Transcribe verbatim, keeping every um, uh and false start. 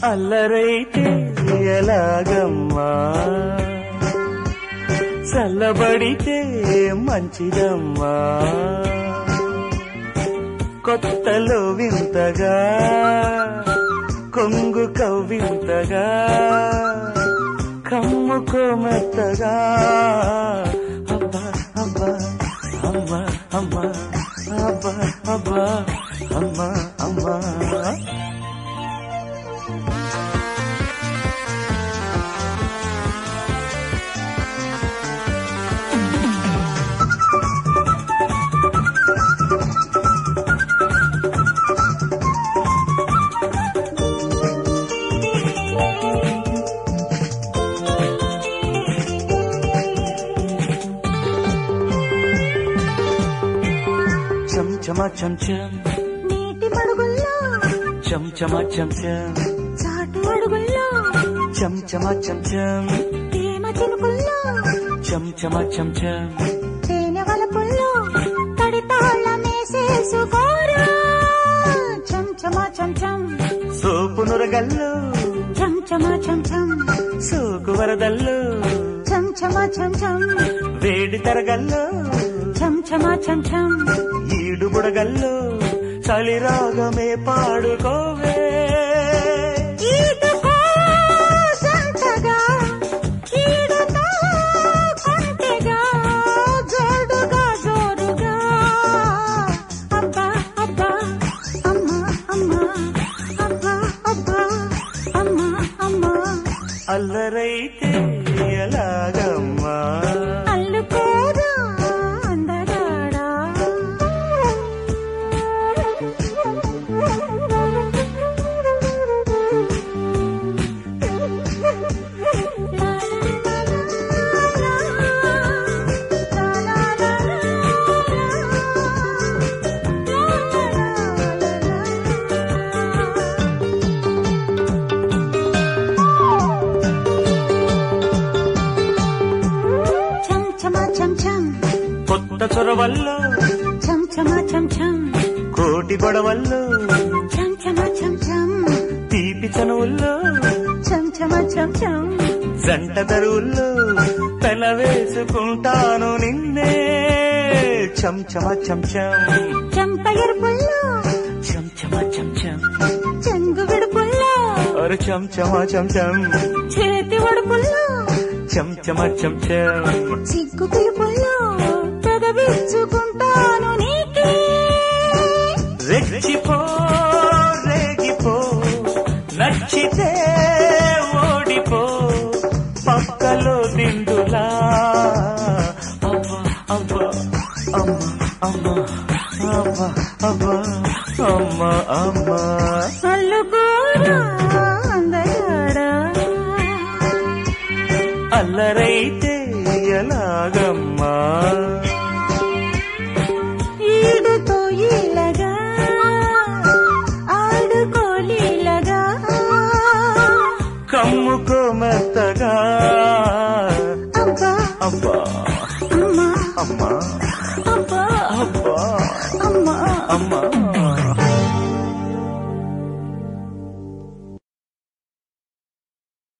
అల్లరైతే ఎలాగమ్మా, చల్లబడితే మంచిదమ్మా. కొత్తలో వింతగా కొంగు కవ్వింతగా కమ్ముకోమెత్తగా. అబ్బా అబ్బా అమ్మా అమ్మా అబ్బా అబ్బా అమ్మా అమ్మా. చమచమా చంచం నీటి మడుగుల్లో, చంచమా చంచం చాటు అడుగుల్లో, చంచమా చంచం తేమ చినుకుల్లో, చంచమా చంచం తేనె వలపుల్లో, తడితాళ్ళ మేసేసుకోరా. చంచమా చంచం సోపు నురగల్లు, చంచమా చంచం సోకు వరదల్లు, చంచమా చంచం వేడి తరగల్లు, చంచమా చంచం ఈడు బుడగల్లు, చలిరాగమే పాడుకోవే. ఈదుకో సంతగా, ఈడుతో కొంటెగా, జోడుగా జోరుగా. అబ్బా అబ్బా అమ్మా అమ్మా, అబ్బా అబ్బా అమ్మా అమ్మా. అల్లరైతే ఎలాగమ్మా, అల్లుకోదా అందగాడా. చంచమా చంచం కొత్త చొరవల్లో, చంచమా చంచం కోటి గొడవల్లో, చంచమా చంచం తీపి చనువుల్లో, చంచమా చంచం జంట తరువుల్లో తల వేసుకుంటాను నిన్నే. చంచమా చంచం చెంప ఎరుపుల్లో, చంచమా చంచం చెంగు విడుపుల్లో, అరు చంచమా చంచం చేతి ఒడుపుల్లో, చంచమా చంచం సిగ్గు పిలుపుల్లో, పెదవిచ్చుకుంటాను నీకే. రెచ్చిపో రేగిపో, నచ్చితే ఓడిపో, పక్కలో దిండులా. అవ్వ అవ్వ అమ్మ అమ్మ అవ్వ అవ్వ అమ్మ అమ్మ. అల్లుకోరా అందగాడా. అల్లరైతే ఎలాగమ్మా, ఈడుతో ఈలగా, ఆడుకోలీలగా, కమ్ముకో మెత్తగా. అబ్బా అబ్బా అమ్మా అమ్మా అబ్బా అబ్బా అమ్మా అమ్మా.